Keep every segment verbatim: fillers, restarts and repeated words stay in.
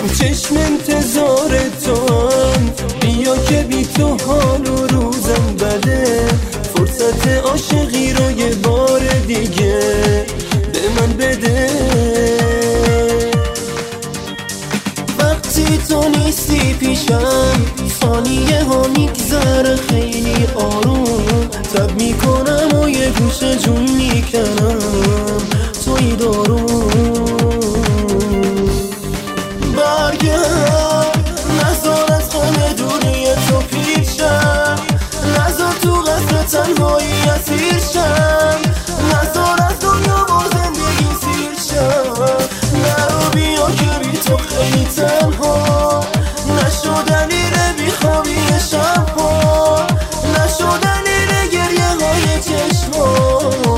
چشم انتظار تو هم، بیا که بی تو حال و روزم بده. فرصت عاشقی رو یه بار دیگه به من بده. وقتی تو نیستی پیشم ثانیه ها میگذره خیلی آروم. تب میکنم و یه گوشه جون میکنم توی دارون. برگرد نزار از غم دوری تو پیشم، نزار تو قصر تنهایی اسیر شم، نزار از دنیا و زندگی سیر شم. نرو بیا که بی تو خیلی تنها نشو دلیل بیخوابی شبها، نشو دلیل گریه های چشما.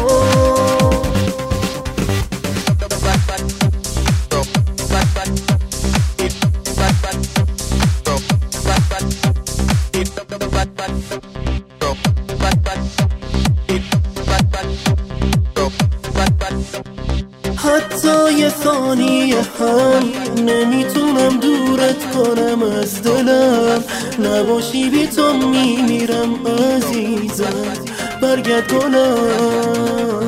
حتی یه ثانیه هم نمیتونم دورت کنم از دلم. نباشی بی تو میمیرم عزیزم، برگرد کنم.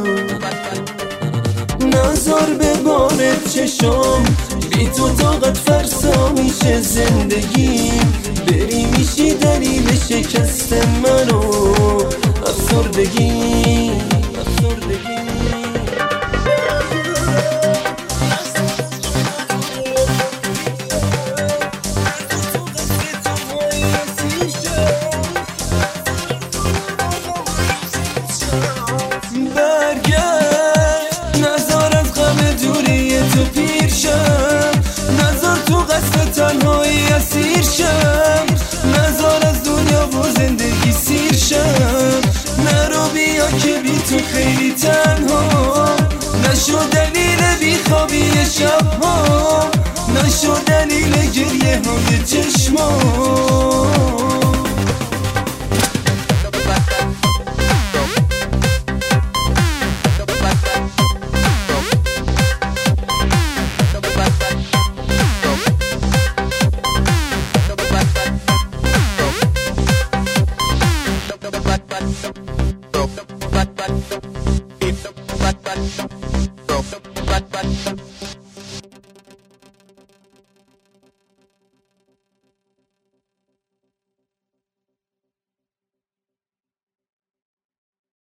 نظر به بارت چشم، بی تو طاقت فرسا میشه زندگیم. بری میشی دلیل شکست منو افسردگی. تنهایی اسیر شم، نزار از دنیا و زندگی سیر شم. نرو بیا که بی تو خیلی تنها نشو دلیل بیخوابی شبها، نشو دلیل گریه های چشما.